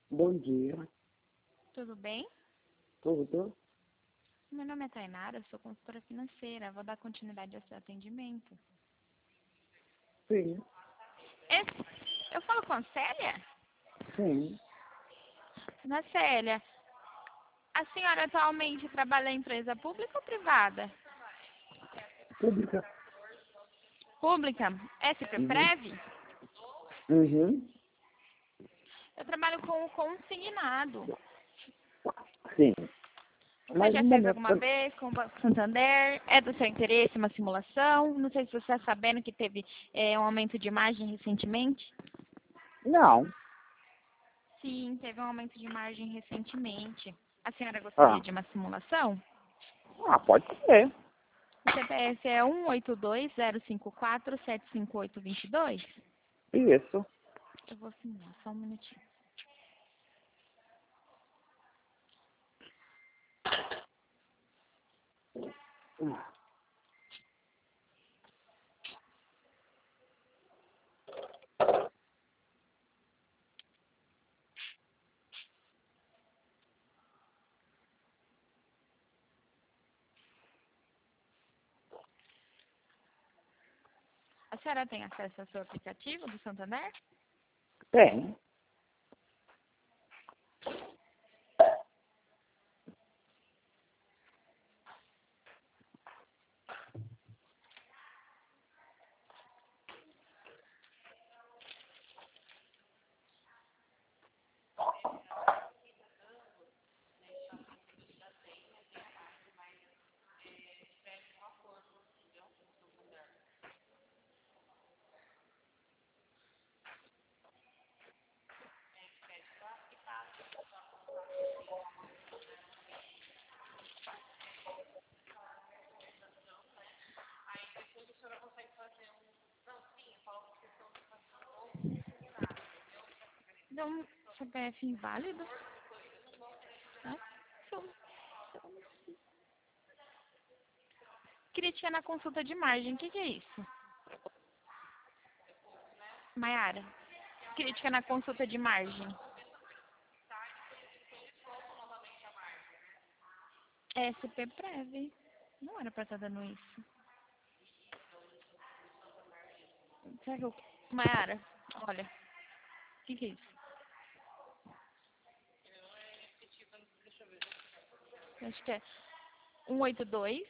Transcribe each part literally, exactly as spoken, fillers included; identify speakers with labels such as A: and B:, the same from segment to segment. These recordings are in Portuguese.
A: Bom dia.
B: Tudo bem?
A: Tudo?
B: Meu nome é Tainara, eu sou consultora financeira. Vou dar continuidade ao seu atendimento.
A: Sim.
B: Esse- eu falo com a Célia?
A: Sim.
B: Dona Célia, a senhora atualmente trabalha em empresa pública ou privada?
A: Pública.
B: Pública? S P
A: Uhum.
B: Prev?
A: Uhum.
B: Eu trabalho com o consignado.
A: Sim.
B: Você
A: Mas
B: já
A: no
B: fez
A: momento.
B: alguma vez com o Banco Santander? É do seu interesse uma simulação? Não sei se você está sabendo que teve é, um aumento de margem recentemente.
A: Não.
B: Sim, teve um aumento de margem recentemente. A senhora gostaria
A: Ah.
B: de uma simulação?
A: Ah, pode ser.
B: O C P F é um oito dois zero cinco quatro sete cinco oito dois dois.
A: Isso.
B: Eu vou simular, só um minutinho.
A: Ah.
B: A senhora tem acesso ao seu aplicativo do Santander?
A: Tem.
B: Então, C P F inválido? Né? Só- Crítica na consulta de margem, o que, que é isso? Maiara, crítica na consulta de margem. S P Prev. Não era pra estar dando isso. Será que eu... Maiara, olha, o que, que é isso? Acho que é um oito dois.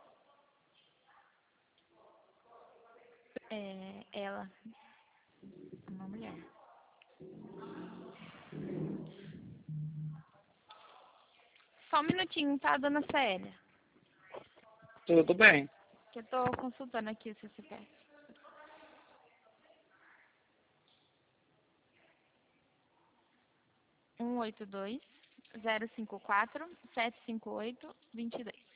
B: É ela, uma mulher. Só um minutinho, tá, dona Célia?
A: Tudo bem.
B: Que eu tô consultando aqui o seu C P F. um oito dois zero cinco quatro sete cinco oito dois dois.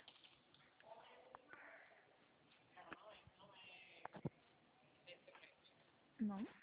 B: Não?